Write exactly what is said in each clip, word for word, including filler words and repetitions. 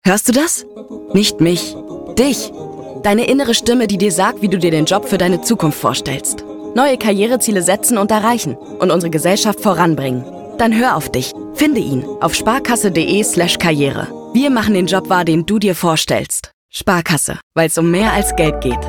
Hörst du das? Nicht mich, dich. Deine innere Stimme, die dir sagt, wie du dir den Job für deine Zukunft vorstellst. Neue Karriereziele setzen und erreichen und unsere Gesellschaft voranbringen. Dann hör auf dich. Finde ihn auf sparkasse.de slash Karriere. Wir machen den Job wahr, den du dir vorstellst. Sparkasse, weil es um mehr als Geld geht.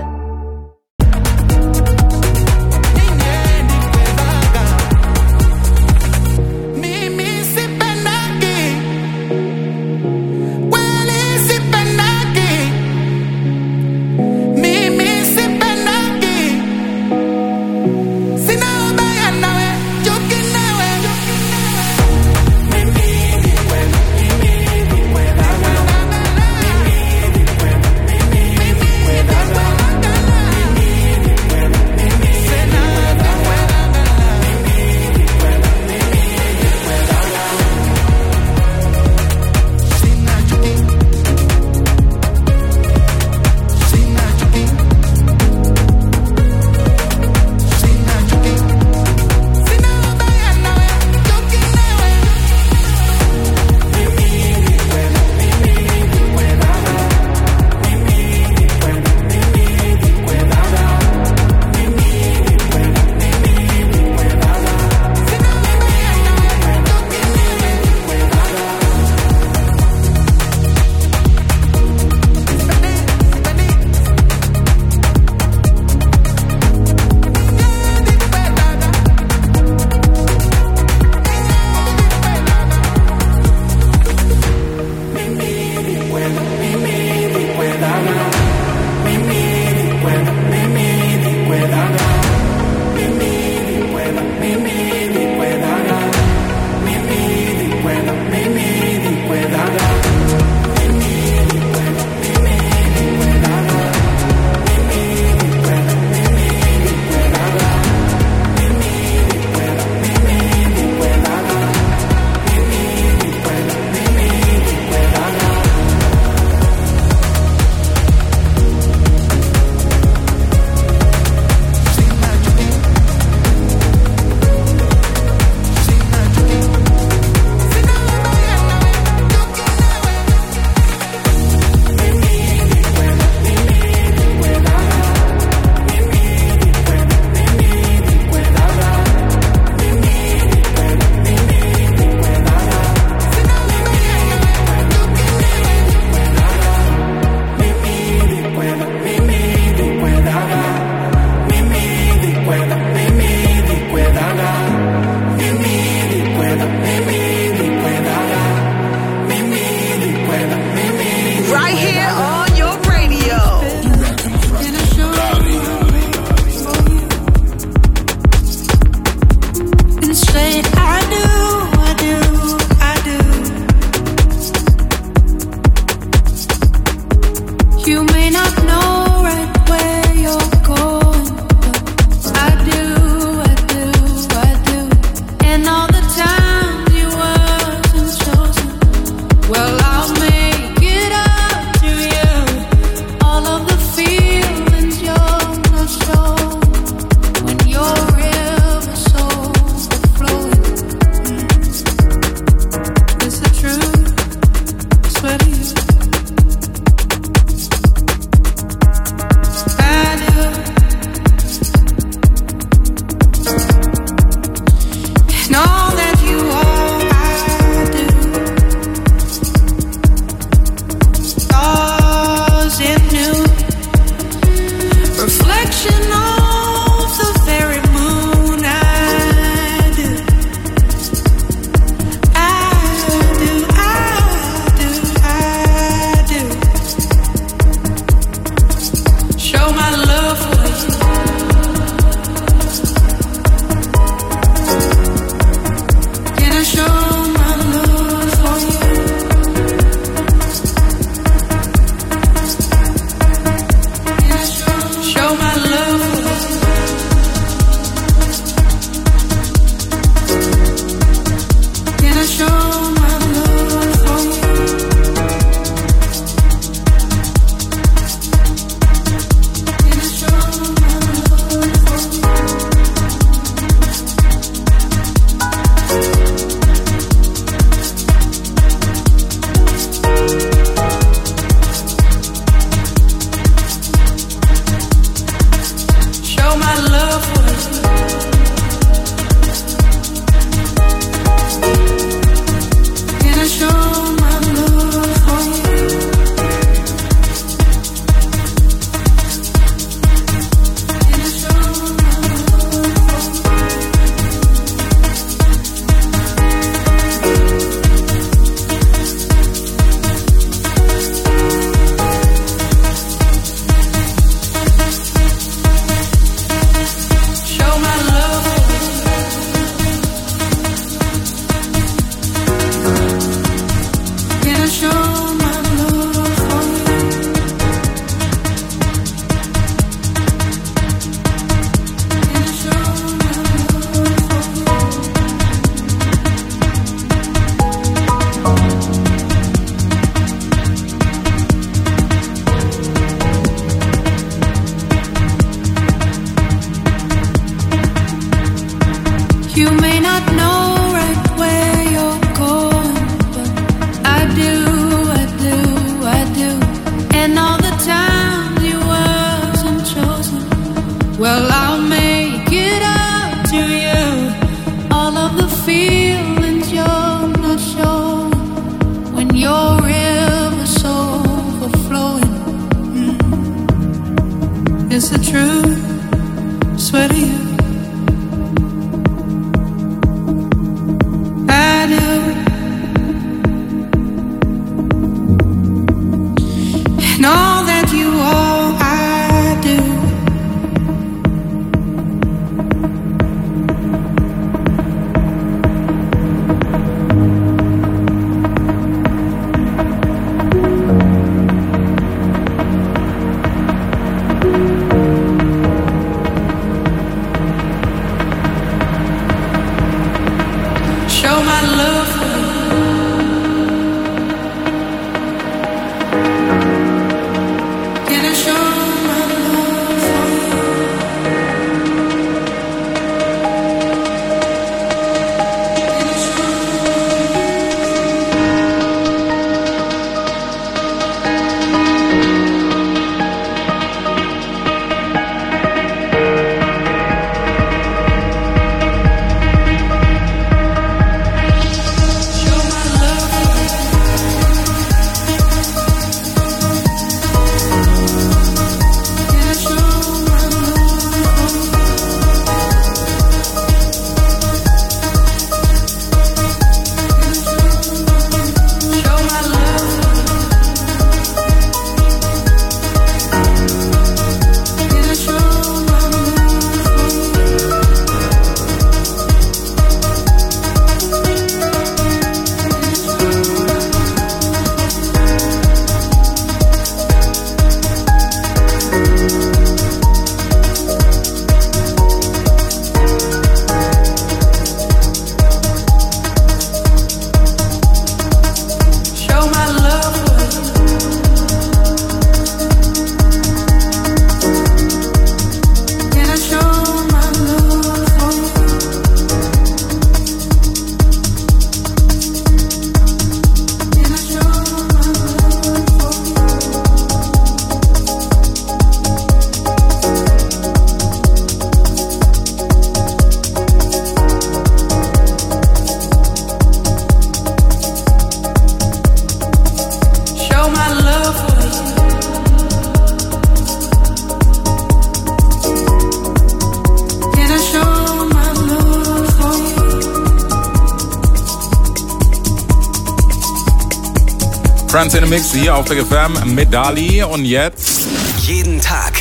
Friends in the Mix hier auf der F M mit Dali und jetzt jeden Tag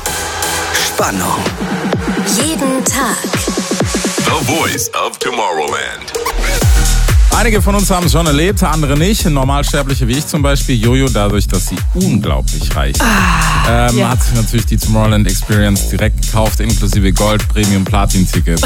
Spannung. Jeden Tag The Voice of Tomorrowland. Einige von uns haben es schon erlebt, andere nicht. Normalsterbliche wie ich zum Beispiel. Jojo, dadurch, dass sie unglaublich reich ist, ah, ähm, yeah. hat sich natürlich die Tomorrowland Experience direkt gekauft, inklusive Gold, Premium, Platin-Ticket.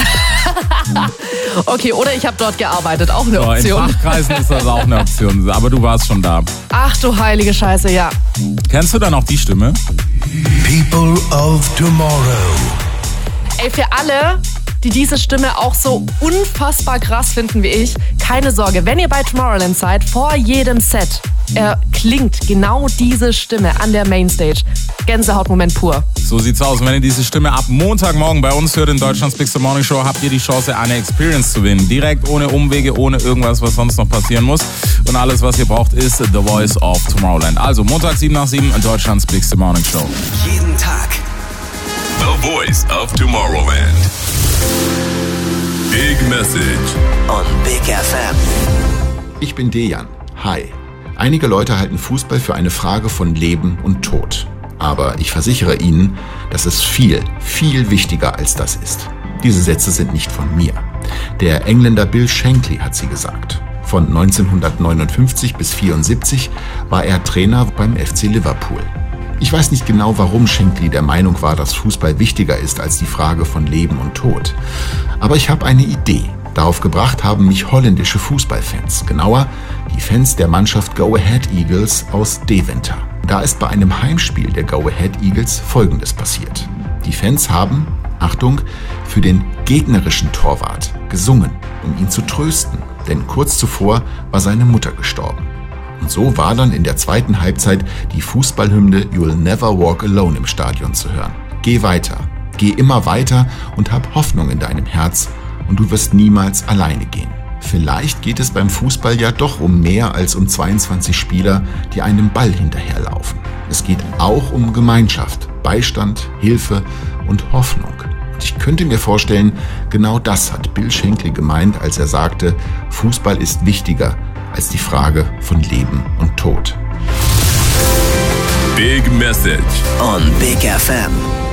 Okay, oder ich habe dort gearbeitet, auch eine so, Option. In Fachkreisen ist das auch eine Option, aber du warst schon da. Ach du heilige Scheiße, ja. Kennst du dann auch die Stimme? People of Tomorrow. Ey, für alle, die diese Stimme auch so unfassbar krass finden wie ich, keine Sorge, wenn ihr bei Tomorrowland seid, vor jedem Set erklingt genau diese Stimme an der Mainstage. Gänsehautmoment pur. So sieht's aus. Und wenn ihr diese Stimme ab Montagmorgen bei uns hört in Deutschlands Bigste Morning Show, habt ihr die Chance, eine Experience zu gewinnen. Direkt, ohne Umwege, ohne irgendwas, was sonst noch passieren muss. Und alles, was ihr braucht, ist The Voice of Tomorrowland. Also Montag sieben nach sieben in Deutschlands Bigste Morning Show. Jeden Tag The Voice of Tomorrowland. Big Message on Big F M. Ich bin Dejan. Hi. Einige Leute halten Fußball für eine Frage von Leben und Tod. Aber ich versichere Ihnen, dass es viel, viel wichtiger als das ist. Diese Sätze sind nicht von mir. Der Engländer Bill Shankly hat sie gesagt. Von neunzehnhundertneunundfünfzig bis vierundsiebzig war er Trainer beim F C Liverpool. Ich weiß nicht genau, warum Shankly der Meinung war, dass Fußball wichtiger ist als die Frage von Leben und Tod. Aber ich habe eine Idee. Darauf gebracht haben mich holländische Fußballfans. Genauer, die Fans der Mannschaft Go Ahead Eagles aus Deventer. Da ist bei einem Heimspiel der Go Ahead Eagles Folgendes passiert. Die Fans haben, Achtung, für den gegnerischen Torwart gesungen, um ihn zu trösten. Denn kurz zuvor war seine Mutter gestorben. Und so war dann in der zweiten Halbzeit die Fußballhymne You'll Never Walk Alone im Stadion zu hören. Geh weiter, geh immer weiter und hab Hoffnung in deinem Herz und du wirst niemals alleine gehen. Vielleicht geht es beim Fußball ja doch um mehr als um zweiundzwanzig Spieler, die einem Ball hinterherlaufen. Es geht auch um Gemeinschaft, Beistand, Hilfe und Hoffnung. Und ich könnte mir vorstellen, genau das hat Bill Shankly gemeint, als er sagte, Fußball ist wichtiger als die Frage von Leben und Tod. Big Message. Message on Big F M.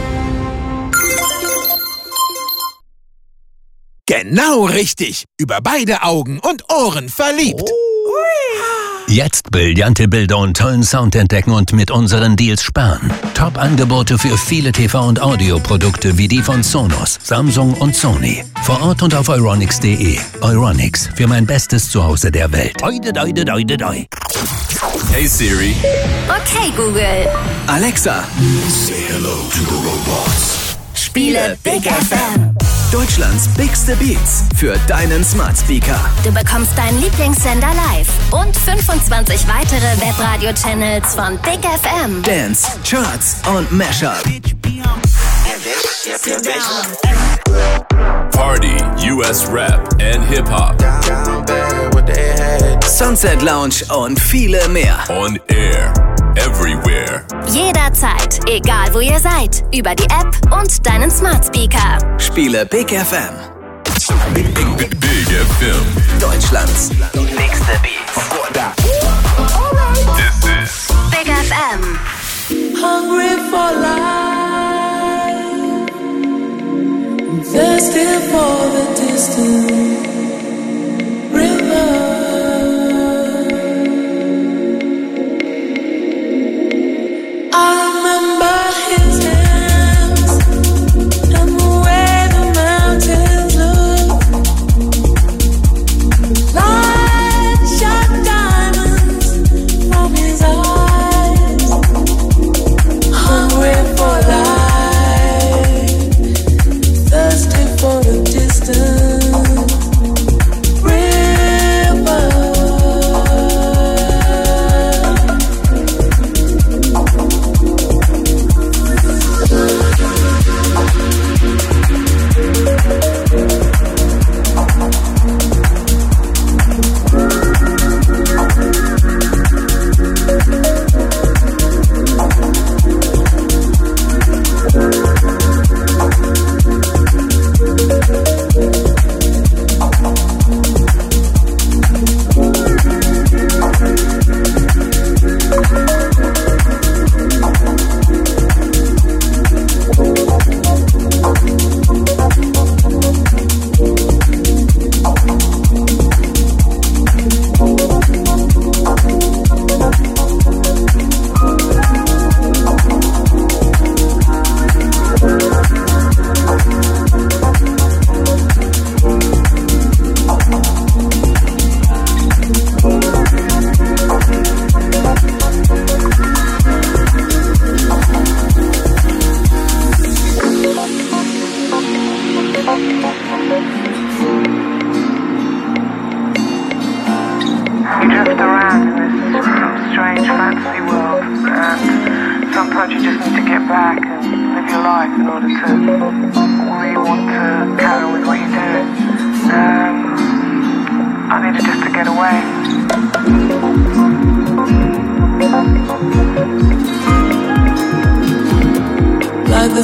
Genau richtig. Über beide Augen und Ohren verliebt. Jetzt brillante Bilder und tollen Sound entdecken und mit unseren Deals sparen. Top-Angebote für viele T V- und Audioprodukte wie die von Sonos, Samsung und Sony. Vor Ort und auf euronics punkt de. Euronics, für mein bestes Zuhause der Welt. Oide, oide, oide, oide. Hey Siri. Okay, Google. Alexa, Say hello to the robots. Spiele Big F M. Deutschlands bigste Beats für deinen Smart Speaker. Du bekommst deinen Lieblingssender live und fünfundzwanzig weitere Webradio-Channels von Big F M. Dance, Charts und Mashup. Party, U S Rap and Hip-Hop. Sunset Lounge und viele mehr. On air, everywhere. Jederzeit, egal wo ihr seid, über die App und deinen Smart Speaker. Spiele Big F M. Big, Big, Big, Big F M. Deutschlands bigste Beats. This is Big F M. Hungry for life, thirsty for the distant river. I remember his hands and the way the mountains look. Light shot diamonds from his eyes. Hungry for life, thirsty for the distant river. You drift around in this sort of strange fantasy world, and sometimes you just need to get back and live your life in order to really want to carry on with what you're doing. Um, I needed just to get away.